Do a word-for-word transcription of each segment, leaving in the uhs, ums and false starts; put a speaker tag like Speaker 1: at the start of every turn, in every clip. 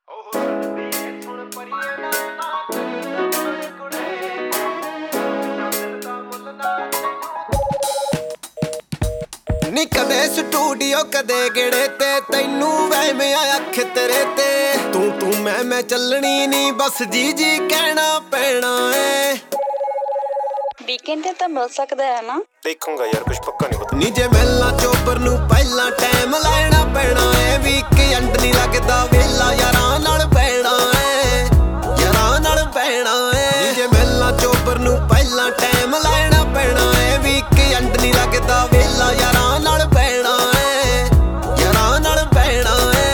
Speaker 1: नी कदे स्टूडियो कदे गेड़े ते तैनू वहम आया अख तेरे ते तू तू मैं मैं चलनी नी बस जी जी कहना पैना है।
Speaker 2: वीकेंड ते मिल सकदा है ना?
Speaker 3: देखूंगा यार, कुछ पक्का नहीं पता।
Speaker 1: नी जे मिलना चोबर नू पहला टाइम लेना पैना है। वीकेंड नहीं लगदा वेला यारां नाल पैना है, यारां नाल पैना है। नी जे मिलना चोबर नू पहला टाइम लेना पैना है। वीकेंड नहीं लगदा वेला यारां नाल पैना है, यारां नाल पैना है।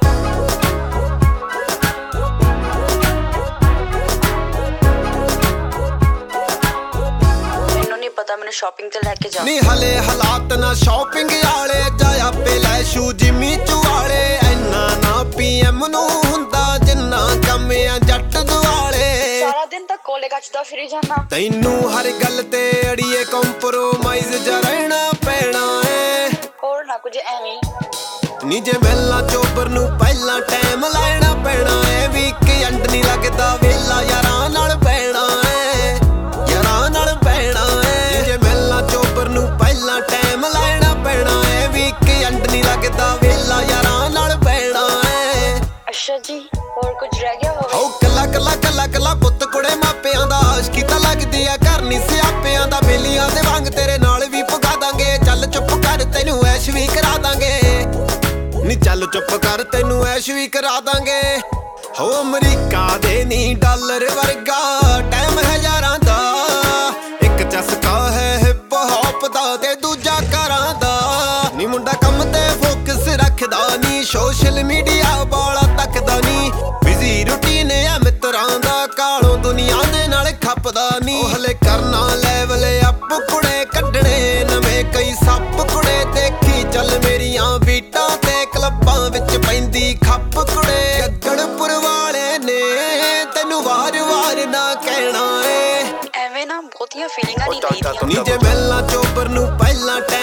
Speaker 2: पता मैंने शॉपिंग ते लेके जा
Speaker 1: नी हले हालात ना शॉपिंग वाले जाया पे लै शू जिमी चुआले इन्ना ना पीएम नू हुंदा जिन्ना कम आ जट दुआले।
Speaker 2: सारा दिन तक कोले कचदा फिरी जाना
Speaker 1: तैनू हर गल ते अड़िए कंप्रोमाइज जा रहना पैना है।
Speaker 2: और ना कुछ एवें
Speaker 1: नी जे मिलना चोबर नू पहला टाइम लेना पैना है। वीकेंड नहीं लगदा वेला यारां नाल पैना है, यारां नाल पैना है। चोबर नू पहला टाइम लेना पैना है। वीकेंड नहीं लगदा वेला यारां नाल पैना है।
Speaker 2: अच्छा जी, और कुछ रह गया होवे?
Speaker 1: ओ कला कला कला कला पुੱਤ कुड़े मापिਆਂ ਦਾ ਆਸ਼ਕੀ ਤਾਂ ਲੱਗਦੀ ਆ ਘਰ ਨਹੀਂ ਸਿਆਪਿਆਂ ਦਾ। ਬੇਲੀਆਂ ਦੇ ਵਾਂਗ ਤੇਰੇ ਨਾਲ ਵੀ ਪਗਾ ਦਾਂਗੇ। ਚੱਲ ਚੁੱਪ ਕਰ ਤੈਨੂੰ ਐਸ਼ ਵੀ ਕਰਾ ਦਾਂਗੇ। ਨੀ ਚੱਲ ਚੁੱਪ ਕਰ ਤੈਨੂੰ ਐਸ਼ ਵੀ ਕਰਾ ਦਾਂਗੇ। ਹੋ ਅਮਰੀਕਾ ਦੇ ਨੀ ਡਾਲਰ ਵਰਗਾ ਟਾਈਮ ਹਜ਼ਾਰਾਂ ਦਾ। ਇੱਕ ਚਸਕਾ ਹੈ ਹਿਪ ਹੌਪ ਦਾ ਤੇ ਦੂਜਾ ਘਰਾਂ ਦਾ। ਨੀ ਮੁੰਡਾ ਕੰਮ ਤੇ ਫੋਕਸ ਰੱਖਦਾ ਨੀ, ਸੋਸ਼ਲ ਮੀਡੀਆ ਵਾਲਾ ਤੱਕਦਾ ਨੀ। ਬਿਜ਼ੀ ਰੂਟੀਨ ਆ ਮਿੱਤਰਾਂ ਦਾ, ਕਾਲੋਂ ਦੁਨੀਆ ਦੇ ਨਾਲ ਖੱਪਦਾ ਨੀ। ਉਹ ਹਲੇ ਕਰਨਾ ਲੈਵਲ ਅਪ ਕੁੜੇ, ਕੱਢਣੇ ਨਵੇਂ ਕਈ ਸੱਪ ਕੁੜੇ। ਦੇਖੀ ਚੱਲ ਮੇਰੀਆਂ ਬੀਟਾਂ ਤੇ ਕਲੱਬਾਂ ਵਿੱਚ ਪੈਂਦੀ ਖੱਪ ਕੁੜੇ। ਗੱਗੜਪੁਰ ਵਾਲੇ ਨੇ ਤੈਨੂੰ ਵਾਰ ਵਾਰ ਨਾ ਕਹਿਣਾ ਏ।
Speaker 2: ਐਵੇਂ ਨਾ ਬਹੁਤੀਆਂ ਫੀਲਿੰਗਾਂ ਨਹੀਂ ਲਈਦੀਆਂ।
Speaker 1: ਨੀ ਜੇ ਮਿਲਣਾ ਚੋਬਰ ਨੂੰ ਪਹਿਲਾਂ